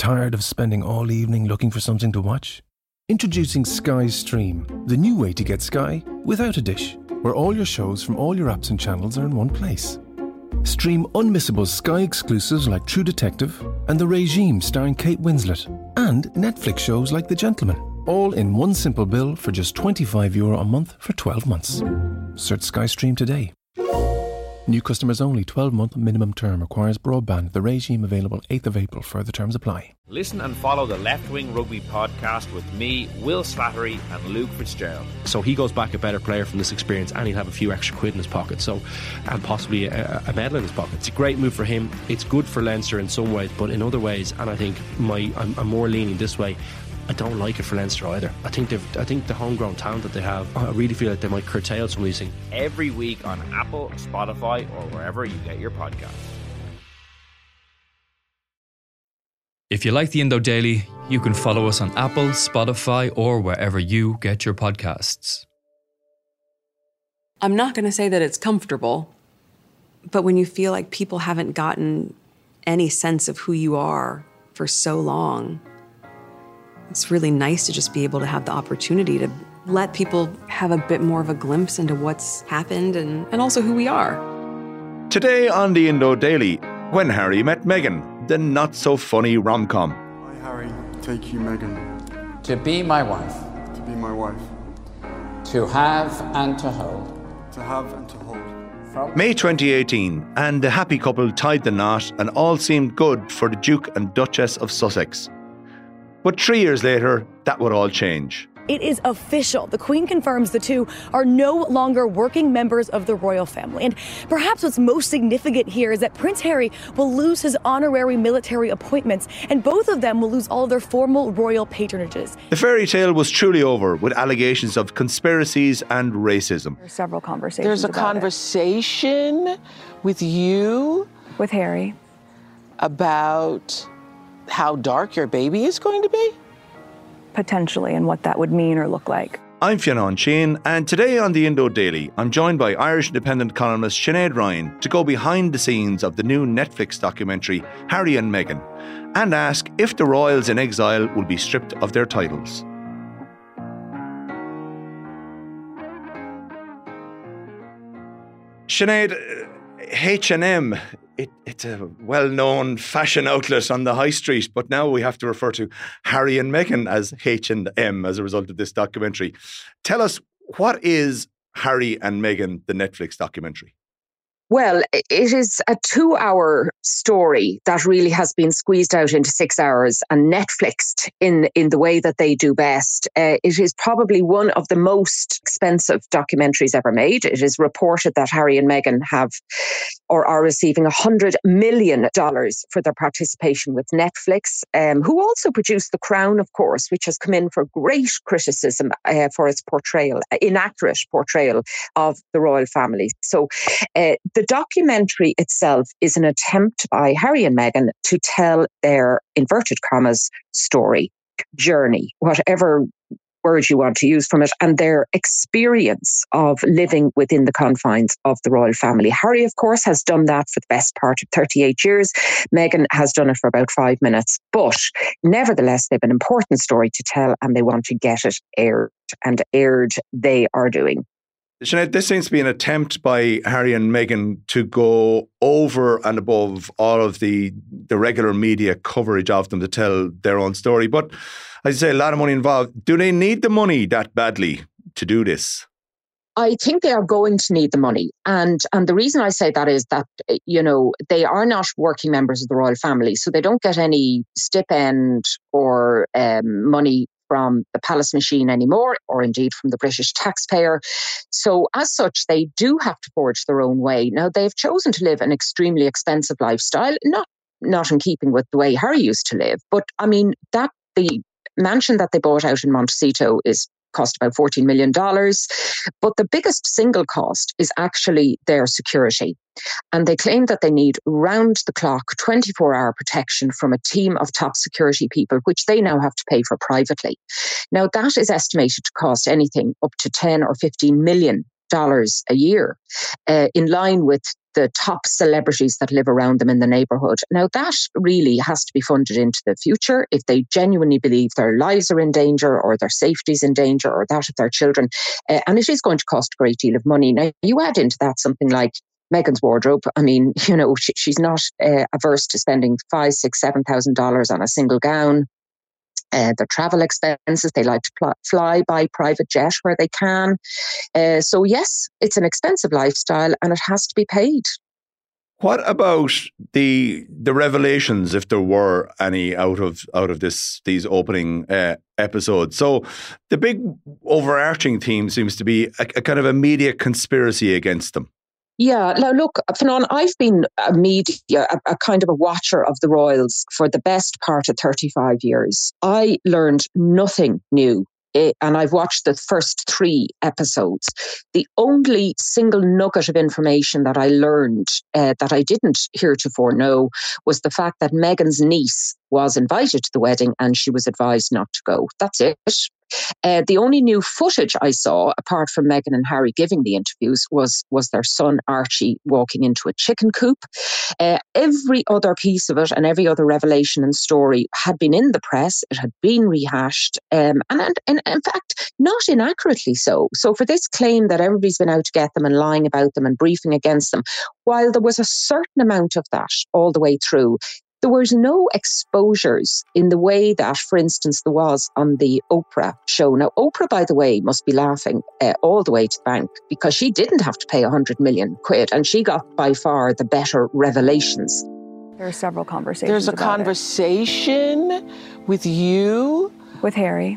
Tired of spending all evening looking for something to watch? Introducing Sky Stream, the new way to get Sky without a dish, where all your shows from all your apps and channels are in one place. Stream unmissable Sky exclusives like True Detective and The Regime starring Kate Winslet, and Netflix shows like The Gentleman, all in one simple bill for just €25 a month for 12 months. Search Sky Stream today. New customers only. 12-month minimum term. Requires broadband. The Regime available 8th of April. Further terms apply. Listen and follow the Left Wing Rugby podcast with me, Will Slattery and Luke Fitzgerald. So he goes back a better player from this experience, and he'll have a few extra quid in his pocket, so, and possibly a medal in his pocket. It's a great move for him. It's good for Leinster in some ways, but in other ways, and I think I'm more leaning this way, I don't like it for Leinster either. I think the homegrown talent that they have, I really feel like they might curtail some of these things. Every week on Apple, Spotify, or wherever you get your podcasts. If you like the Indo Daily, you can follow us on Apple, Spotify, or wherever you get your podcasts. I'm not going to say that it's comfortable, but when you feel like people haven't gotten any sense of who you are for so long, it's really nice to just be able to have the opportunity to let people have a bit more of a glimpse into what's happened and also who we are. Today on the Indo Daily, when Harry met Meghan, the not-so-funny rom-com. I, Harry, take you, Meghan. To be my wife. To be my wife. To have and to hold. To have and to hold. May 2018, and the happy couple tied the knot and all seemed good for the Duke and Duchess of Sussex. But 3 years later, that would all change. It is official. The Queen confirms the two are no longer working members of the royal family. And perhaps what's most significant here is that Prince Harry will lose his honorary military appointments, and both of them will lose all of their formal royal patronages. The fairy tale was truly over, with allegations of conspiracies and racism. There's several conversations. There's a conversation with you, with Harry, about how dark your baby is going to be? Potentially, and what that would mean or look like. I'm Fionn Sheahan, and today on the Indo Daily, I'm joined by Irish Independent columnist Sinead Ryan to go behind the scenes of the new Netflix documentary, Harry and Meghan, and ask if the royals in exile will be stripped of their titles. Sinead, H&M, it's a well-known fashion outlet on the high street, but now we have to refer to Harry and Meghan as H&M as a result of this documentary. Tell us, what is Harry and Meghan, the Netflix documentary? Well, it is a 2-hour story that really has been squeezed out into 6 hours and Netflixed in the way that they do best. It is probably one of the most expensive documentaries ever made. It is reported that Harry and Meghan have or are receiving $100 million for their participation with Netflix, who also produced The Crown, of course, which has come in for great criticism for its inaccurate portrayal of the royal family. So the documentary itself is an attempt by Harry and Meghan to tell their, inverted commas, story, journey, whatever word you want to use from it, and their experience of living within the confines of the royal family. Harry, of course, has done that for the best part of 38 years. Meghan has done it for about 5 minutes. But nevertheless, they've an important story to tell and they want to get it aired. And aired they are doing. Sinead, this seems to be an attempt by Harry and Meghan to go over and above all of the regular media coverage of them to tell their own story. But as you say, a lot of money involved. Do they need the money that badly to do this? I think they are going to need the money. And the reason I say that is that, they are not working members of the royal family. So they don't get any stipend or money from the palace machine anymore, or indeed from the British taxpayer. So as such, they do have to forge their own way. Now, they've chosen to live an extremely expensive lifestyle, not in keeping with the way Harry used to live. But I mean, the mansion that they bought out in Montecito cost about $14 million. But the biggest single cost is actually their security. And they claim that they need round-the-clock, 24-hour protection from a team of top security people, which they now have to pay for privately. Now, that is estimated to cost anything up to $10 or $15 million a year, in line with the top celebrities that live around them in the neighbourhood. Now, that really has to be funded into the future if they genuinely believe their lives are in danger or their safety is in danger or that of their children. And it is going to cost a great deal of money. Now, you add into that something like Meghan's wardrobe. I mean, she's not averse to spending $5,000, $6,000, $7,000 on a single gown. Their travel expenses, they like to fly by private jet where they can. So yes, it's an expensive lifestyle and it has to be paid. What about the revelations, if there were any, out of these opening episodes? So the big overarching theme seems to be a kind of a media conspiracy against them. Yeah, now look, Fionnán, I've been a kind of a watcher of the royals for the best part of 35 years. I learned nothing new, and I've watched the first 3 episodes. The only single nugget of information that I learned that I didn't heretofore know was the fact that Meghan's niece was invited to the wedding and she was advised not to go. That's it. The only new footage I saw, apart from Meghan and Harry giving the interviews, was their son Archie walking into a chicken coop. Every other piece of it and every other revelation and story had been in the press. It had been rehashed, and in fact, not inaccurately so. So for this claim that everybody's been out to get them and lying about them and briefing against them, while there was a certain amount of that all the way through, there was no exposures in the way that, for instance, there was on the Oprah show. Now, Oprah, by the way, must be laughing all the way to the bank because she didn't have to pay 100 million quid and she got by far the better revelations. There are several conversations. There's a conversation with you. With Harry.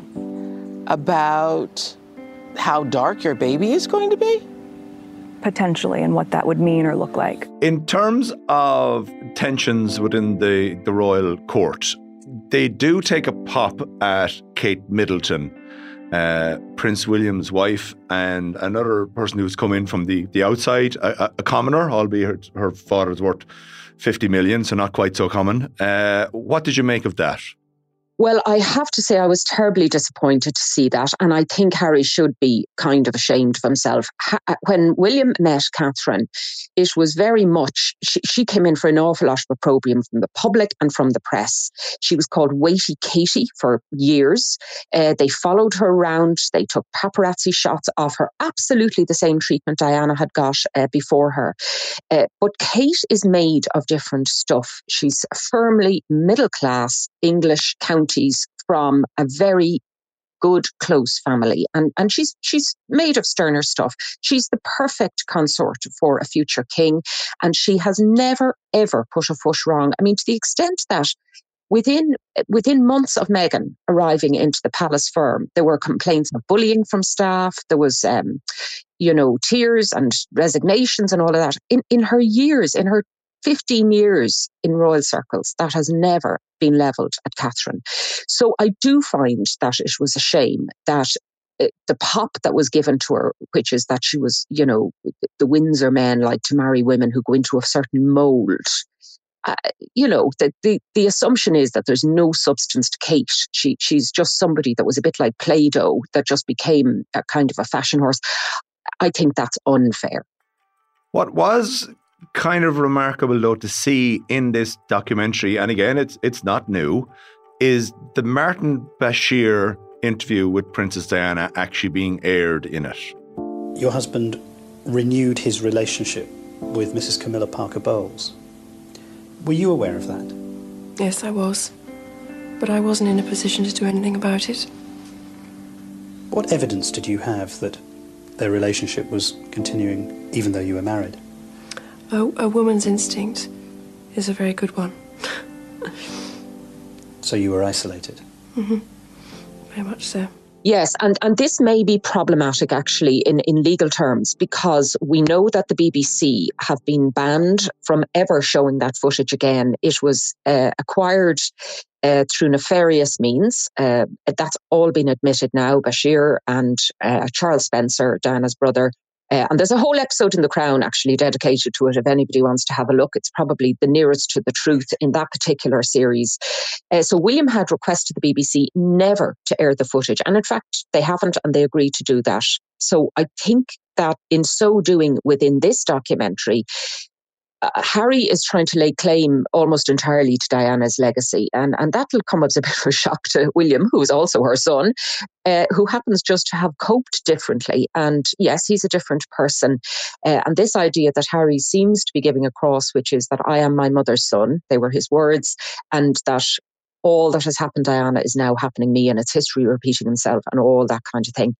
About how dark your baby is going to be? Potentially, and what that would mean or look like. In terms of tensions within the royal court, they do take a pop at Kate Middleton, Prince William's wife, and another person who's come in from the outside, a commoner, albeit her father's worth 50 million, so not quite so common. What did you make of that? Well, I have to say I was terribly disappointed to see that. And I think Harry should be kind of ashamed of himself. When William met Catherine, it was very much, she came in for an awful lot of opprobrium from the public and from the press. She was called Weighty Katie for years. They followed her around. They took paparazzi shots of her. Absolutely the same treatment Diana had got before her. But Kate is made of different stuff. She's firmly middle class English counties from a very good, close family. And she's made of sterner stuff. She's the perfect consort for a future king. And she has never, ever put a foot wrong. I mean, to the extent that within months of Meghan arriving into the palace firm, there were complaints of bullying from staff. There was, tears and resignations and all of that. In her years, in her 15 years in royal circles, that has never been levelled at Catherine. So I do find that it was a shame that the pop that was given to her, which is that she was, the Windsor men like to marry women who go into a certain mould. The assumption is that there's no substance to Kate. She's just somebody that was a bit like Play-Doh that just became a kind of a fashion horse. I think that's unfair. What was kind of remarkable, though, to see in this documentary, and again, it's not new, is the Martin Bashir interview with Princess Diana actually being aired in it. Your husband renewed his relationship with Mrs. Camilla Parker Bowles. Were you aware of that? Yes, I was. But I wasn't in a position to do anything about it. What evidence did you have that their relationship was continuing even though you were married? A woman's instinct is a very good one. So you were isolated? Mm-hmm. Very much so. Yes, and this may be problematic actually in legal terms, because we know that the BBC have been banned from ever showing that footage again. It was acquired through nefarious means. That's all been admitted now. Bashir and Charles Spencer, Diana's brother, and there's a whole episode in The Crown actually dedicated to it if anybody wants to have a look. It's probably the nearest to the truth in that particular series. So William had requested the BBC never to air the footage. And in fact, they haven't, and they agreed to do that. So I think that in so doing within this documentary, Harry is trying to lay claim almost entirely to Diana's legacy, and that'll come as a bit of a shock to William, who is also her son, who happens just to have coped differently. And yes, he's a different person. And this idea that Harry seems to be giving across, which is that I am my mother's son, they were his words, and that all that has happened Diana is now happening me, and it's history repeating himself and all that kind of thing.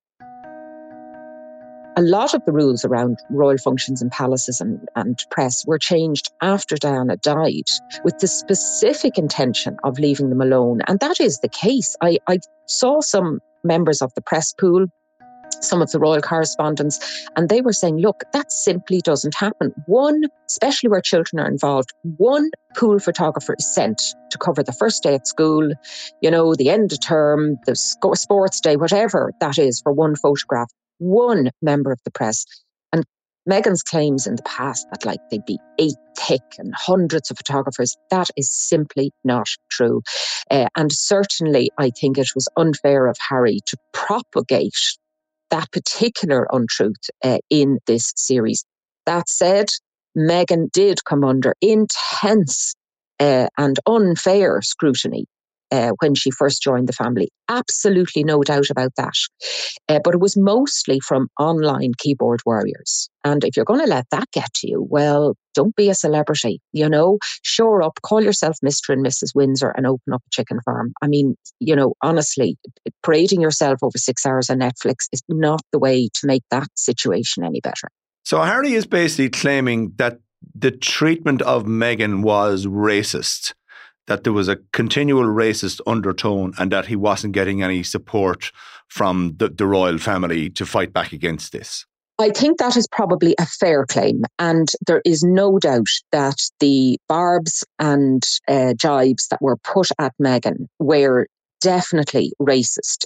A lot of the rules around royal functions in palaces and press were changed after Diana died with the specific intention of leaving them alone. And that is the case. I saw some members of the press pool, some of the royal correspondents, and they were saying, look, that simply doesn't happen. One, especially where children are involved, one pool photographer is sent to cover the first day at school, the end of term, the sports day, whatever that is for one photograph. One member of the press. And Meghan's claims in the past that they'd be 8 thick and hundreds of photographers, that is simply not true. And certainly I think it was unfair of Harry to propagate that particular untruth in this series. That said, Meghan did come under intense and unfair scrutiny when she first joined the family. Absolutely no doubt about that. But it was mostly from online keyboard warriors. And if you're going to let that get to you, well, don't be a celebrity, shore up, call yourself Mr. and Mrs. Windsor and open up a chicken farm. I mean, honestly, parading yourself over 6 hours on Netflix is not the way to make that situation any better. So Harry is basically claiming that the treatment of Meghan was racist, that there was a continual racist undertone and that he wasn't getting any support from the royal family to fight back against this. I think that is probably a fair claim. And there is no doubt that the barbs and jibes that were put at Meghan were definitely racist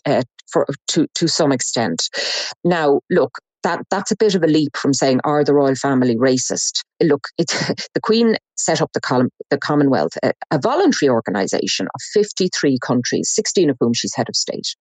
to some extent. Now, look, that's a bit of a leap from saying, are the royal family racist? Look, the Queen set up the Commonwealth, a voluntary organisation of 53 countries, 16 of whom she's head of state.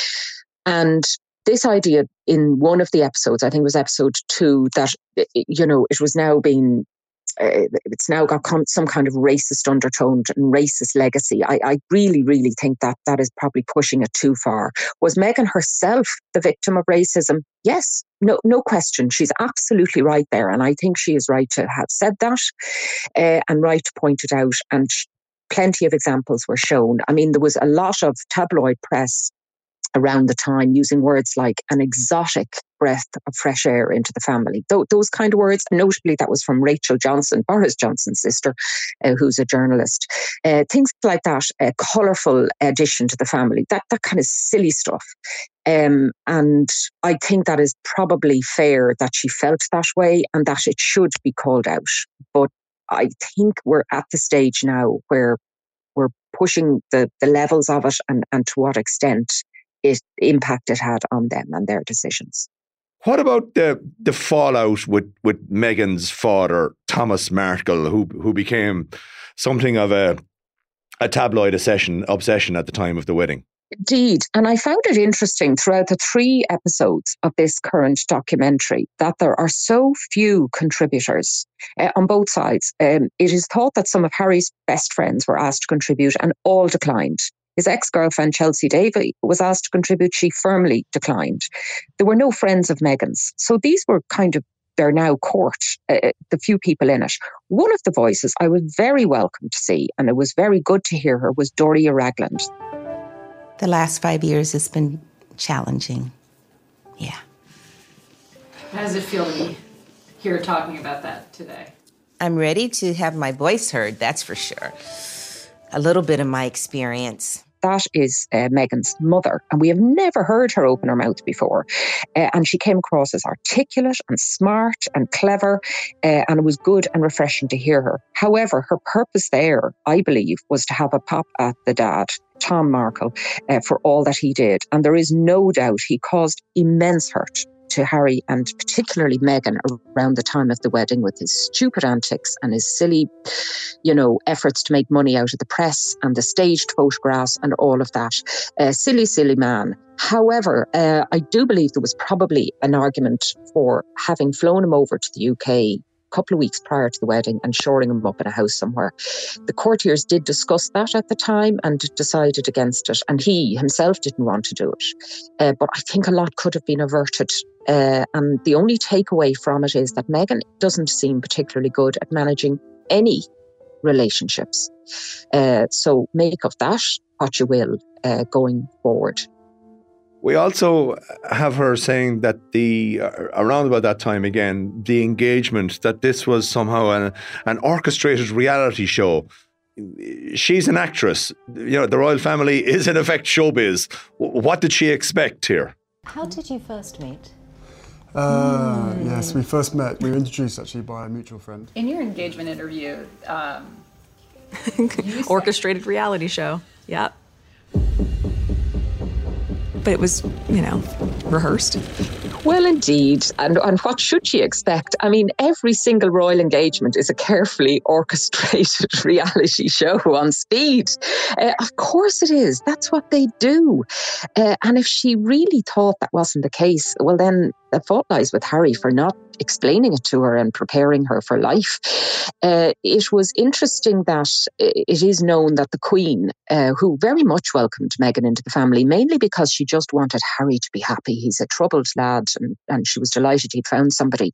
And this idea in one of the episodes, I think it was episode 2, that, it was now being it's now got some kind of racist undertone and racist legacy. I really, really think that is probably pushing it too far. Was Meghan herself the victim of racism? Yes, no question. She's absolutely right there. And I think she is right to have said that and right to point it out. And plenty of examples were shown. I mean, there was a lot of tabloid press around the time using words like an exotic breath of fresh air into the family. Those kind of words, notably that was from Rachel Johnson, Boris Johnson's sister, who's a journalist. Things like that, a colourful addition to the family, that kind of silly stuff. And I think that is probably fair that she felt that way and that it should be called out. But I think we're at the stage now where we're pushing the levels of it and to what extent impact it had on them and their decisions. What about the fallout with Meghan's father, Thomas Markle, who became something of a tabloid obsession at the time of the wedding? Indeed. And I found it interesting throughout the 3 episodes of this current documentary that there are so few contributors on both sides. It is thought that some of Harry's best friends were asked to contribute and all declined. His ex-girlfriend, Chelsea Davy, was asked to contribute. She firmly declined. There were no friends of Meghan's. So these were kind of their now court, the few people in it. One of the voices I was very welcome to see, and it was very good to hear her, was Doria Ragland. The last 5 years has been challenging. Yeah. How does it feel to be here talking about that today? I'm ready to have my voice heard, that's for sure. A little bit of my experience. That is Meghan's mother, and we have never heard her open her mouth before. And she came across as articulate and smart and clever, and it was good and refreshing to hear her. However, her purpose there, I believe, was to have a pop at the dad, Tom Markle, for all that he did. And there is no doubt he caused immense hurt to Harry and particularly Meghan around the time of the wedding with his stupid antics and his silly, efforts to make money out of the press and the staged photographs and all of that. Silly, silly man. However, I do believe there was probably an argument for having flown him over to the UK couple of weeks prior to the wedding and shoring him up in a house somewhere. The courtiers did discuss that at the time and decided against it, and he himself didn't want to do it. But I think a lot could have been averted. And the only takeaway from it is that Meghan doesn't seem particularly good at managing any relationships. So make of that what you will going forward. We also have her saying that around about that time again, the engagement, that this was somehow an orchestrated reality show. She's an actress. You know, the royal family is in effect showbiz. What did she expect here? How did you first meet? Yes, we first met. We were introduced actually by a mutual friend. In your engagement interview, orchestrated reality show. Yep. But it was, rehearsed. Well, indeed. And what should she expect? I mean, every single royal engagement is a carefully orchestrated reality show on speed. Of course it is. That's what they do. And if she really thought that wasn't the case, well, then the fault lies with Harry for not explaining it to her and preparing her for life. It was interesting that it is known that the Queen, who very much welcomed Meghan into the family, mainly because she just wanted Harry to be happy. He's a troubled lad, and she was delighted he'd found somebody.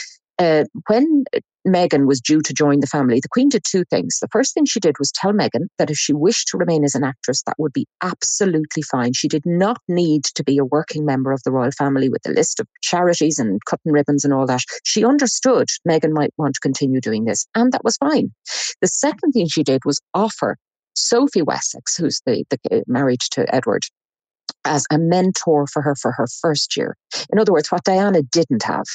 When Meghan was due to join the family, the Queen did two things. The first thing she did was tell Meghan that if she wished to remain as an actress, that would be absolutely fine. She did not need to be a working member of the royal family with a list of charities and cutting ribbons and all that. She understood Meghan might want to continue doing this, and that was fine. The second thing she did was offer Sophie Wessex, who's the married to Edward, as a mentor for her first year. In other words, what Diana didn't have,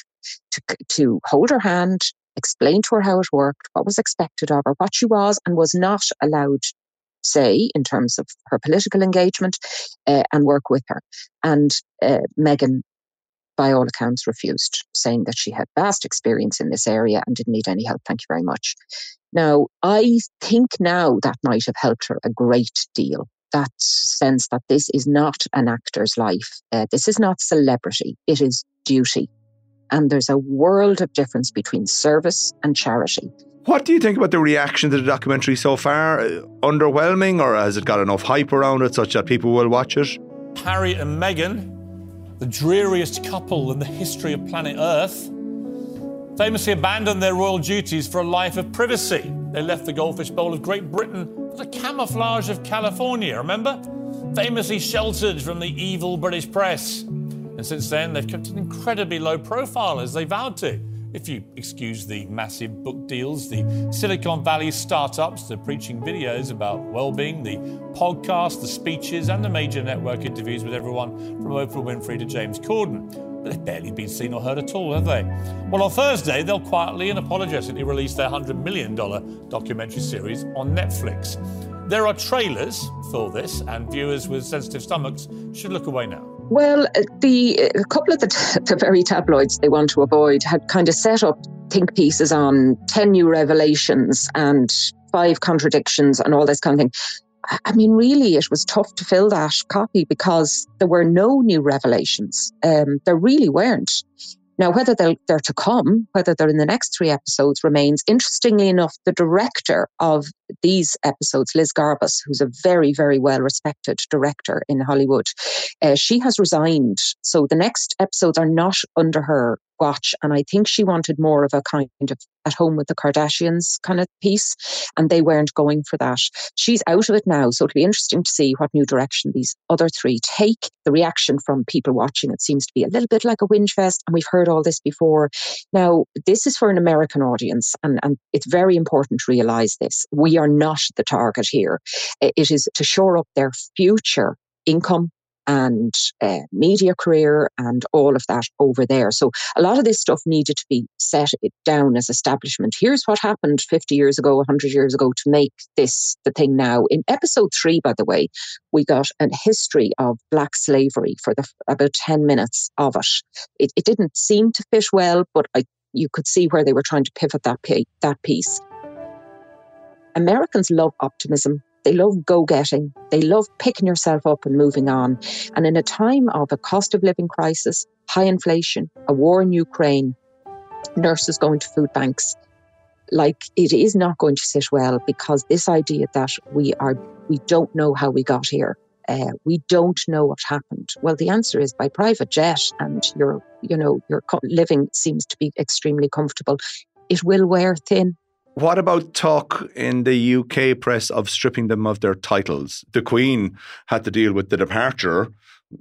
to hold her hand, explain to her how it worked, what was expected of her, what she was and was not allowed to say in terms of her political engagement, and work with her. And Meghan, by all accounts, refused, saying that she had vast experience in this area and didn't need any help. Thank you very much. Now, I think now that might have helped her a great deal. That sense that this is not an actor's life. This is not celebrity. It is duty. And there's a world of difference between service and charity. What do you think about the reaction to the documentary so far? Underwhelming, or has it got enough hype around it such that people will watch it? Harry and Meghan, the dreariest couple in the history of planet Earth, famously abandoned their royal duties for a life of privacy. They left the Goldfish Bowl of Great Britain for the camouflage of California, remember? Famously sheltered from the evil British press. And since then, they've kept an incredibly low profile, as they vowed to. If you excuse the massive book deals, the Silicon Valley startups, the preaching videos about well-being, the podcasts, the speeches, and the major network interviews with everyone from Oprah Winfrey to James Corden. But they've barely been seen or heard at all, have they? Well, on Thursday, they'll quietly and apologetically release their $100 million documentary series on Netflix. There are trailers for this, and viewers with sensitive stomachs should look away now. Well, a couple of the very tabloids they want to avoid had kind of set up think pieces on 10 new revelations and 5 contradictions and all this kind of thing. I mean, really, it was tough to fill that copy because there were no new revelations. There really weren't. Now, whether they're to come, whether they're in the next 3 episodes remains. Interestingly enough, the director of these episodes, Liz Garbus, who's a very, very well-respected director in Hollywood, she has resigned. So the next episodes are not under her watch. And I think she wanted more of a kind of At Home with the Kardashians kind of piece. And they weren't going for that. She's out of it now. So it'll be interesting to see what new direction these other 3 take. The reaction from people watching it seems to be a little bit like a whinge fest. And we've heard all this before. Now, this is for an American audience. And it's very important to realise this. We are not the target here. It is to shore up their future income and media career and all of that over there. So a lot of this stuff needed to be set down as establishment. Here's what happened 50 years ago, 100 years ago to make this the thing now. In episode 3, by the way, we got a history of black slavery for about 10 minutes of it. It didn't seem to fit well, but you could see where they were trying to pivot that piece. Americans love optimism. They love go-getting. They love picking yourself up and moving on. And in a time of a cost of living crisis, high inflation, a war in Ukraine, nurses going to food banks. Like, it is not going to sit well, because this idea that we don't know how we got here. We don't know what happened. Well, the answer is by private jet, and your living seems to be extremely comfortable. It will wear thin. What about talk in the UK press of stripping them of their titles? The Queen had to deal with the departure.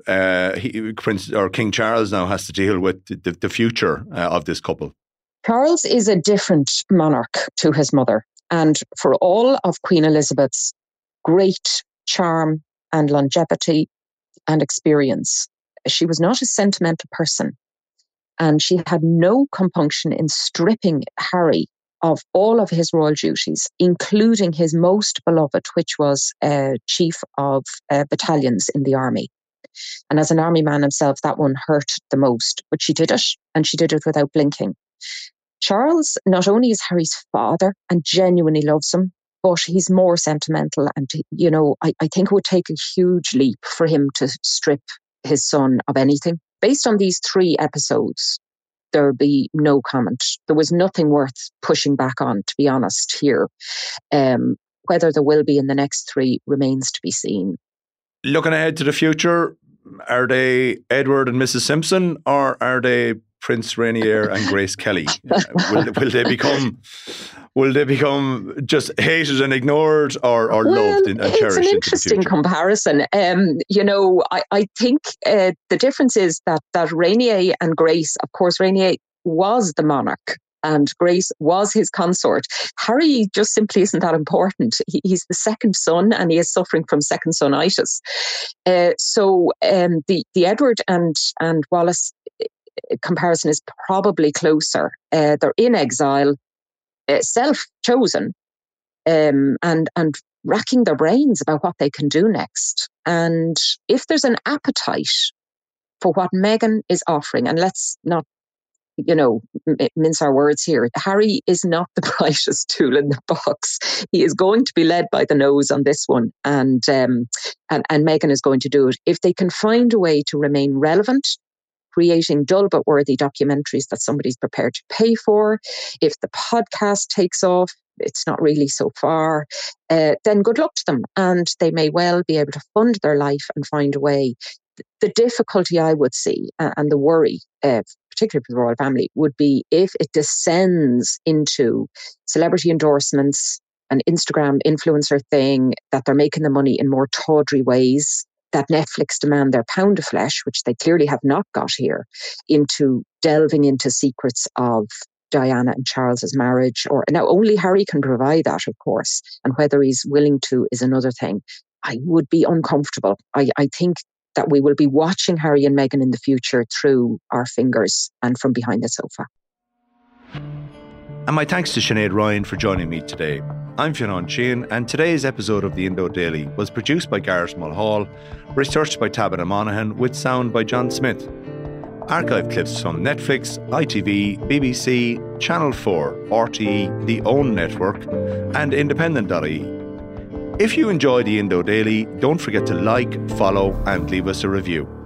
King Charles now has to deal with the future of this couple. Charles is a different monarch to his mother. And for all of Queen Elizabeth's great charm and longevity and experience, she was not a sentimental person. And she had no compunction in stripping Harry of all of his royal duties, including his most beloved, which was chief of battalions in the army. And as an army man himself, that one hurt the most. But she did it, and she did it without blinking. Charles not only is Harry's father and genuinely loves him, but he's more sentimental. And, I think it would take a huge leap for him to strip his son of anything. Based on these 3 episodes, there would be no comment. There was nothing worth pushing back on, to be honest, here. Whether there will be in the next 3 remains to be seen. Looking ahead to the future, are they Edward and Mrs. Simpson, or are they Prince Rainier and Grace Kelly? Will they become just hated and ignored, or loved and cherished? It's an interesting comparison. I think the difference is that Rainier and Grace, of course, Rainier was the monarch and Grace was his consort. Harry just simply isn't that important. He's the second son, and he is suffering from second sonitis. So the Edward and Wallace comparison is probably closer. They're in exile, self-chosen, and racking their brains about what they can do next. And if there's an appetite for what Meghan is offering, and let's not mince our words here, Harry is not the brightest tool in the box. He is going to be led by the nose on this one, and Meghan is going to do it. If they can find a way to remain relevant, creating dull but worthy documentaries that somebody's prepared to pay for, if the podcast takes off, it's not really so far, then good luck to them, and they may well be able to fund their life and find a way. The difficulty I would see, and the worry, particularly for the royal family, would be if it descends into celebrity endorsements, an Instagram influencer thing, that they're making the money in more tawdry ways, that Netflix demand their pound of flesh, which they clearly have not got here, into delving into secrets of Diana and Charles's marriage. Or now only Harry can provide that, of course, and whether he's willing to is another thing. I would be uncomfortable. I think that we will be watching Harry and Meghan in the future through our fingers and from behind the sofa. And my thanks to Sinead Ryan for joining me today. I'm Fionn Sheehan, and today's episode of the Indo Daily was produced by Gareth Mulhall, researched by Tabitha Monaghan, with sound by John Smith. Archive clips from Netflix, ITV, BBC, Channel 4, RTE, The OWN Network, and Independent.ie. If you enjoy the Indo Daily, don't forget to like, follow, and leave us a review.